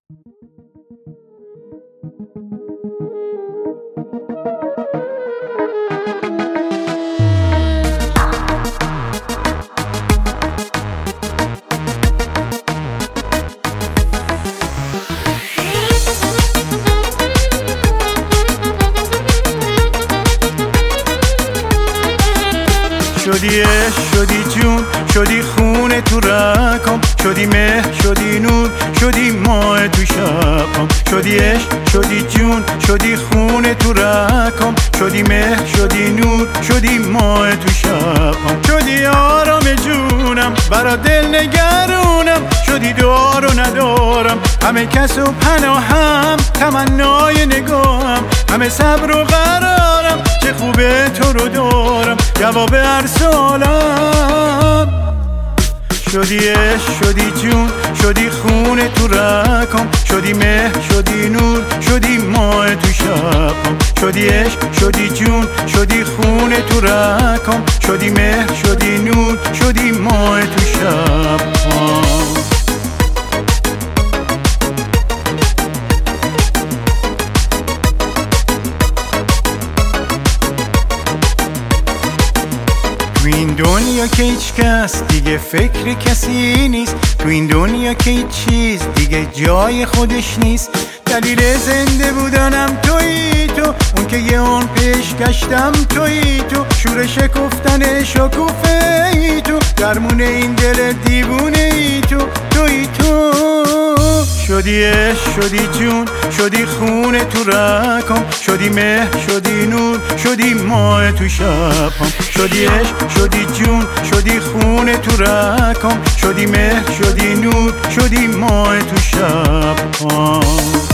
شدی عشق، شدی جون، شدی خونه تو رگام، شدی مهر، شدی نور، شدی ماه تو شبام. شدی عشق، شدی جون، شدی خونه تو رگام، شدی مهر، شدی نور، شدی ماه تو شبام. شدی آرام جونم، برا دل نگرونم، شدی دار و ندارم، همه کس و پناهم، تمنای نگاهم، همه صبر و قرارم، چه خوبه تو رو دارم، جواب هر سالم. شدی عشق، شدی جون، شدی خونه تو رگام، شدی مهر، شدی نور، شدی ماه تو شبام. شدی عشق، شدی جون، شدی خونه تو رگام، شدی مهر، شدی نور، شدی ماه تو شبام. تو این دنیا که هیچ کس دیگه فکر کسی نیست، تو این دنیا که هیچ چیز دیگه جای خودش نیست. دلیل زنده بودنم تویی تو، اون که یه اون پیش گشتم تویی تو، شور شکفتن شکوفه ای تو، درمون این دل دیوونه ای تو، تویی تو. شدی عشق، شدی جون، شدی خونه تو رگام، شدی مهر، شدی نور، شدی ماه تو شبام. شدی عشق، شدی جون، شدی خونه تو رگام، شدی مهر، شدی نور، شدی ماه تو شبام.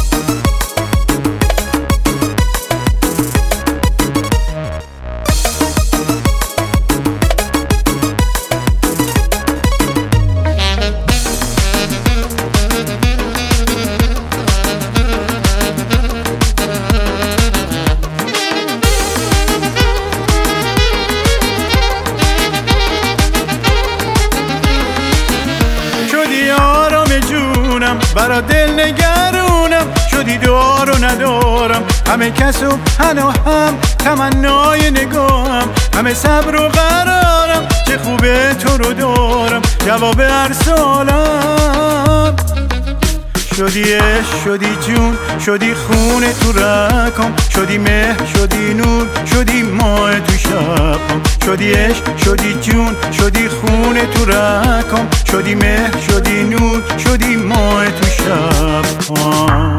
برا دل نگرونم، شدی دار و ندارم، همه کس و پناهم، تمنای نگاهم، همه صبر و قرارم، چه خوبه تو رو دارم، جواب هر سالم. شدی عشق، شدی جون، شدی خونه تو رگام، شدی مهر، شدی نور، شدی ماه تو شبام. شدی عشق، شدی جون، شدی خونه تو رگام، شدی مهر، شدی نور، شدی ماه تو شبام.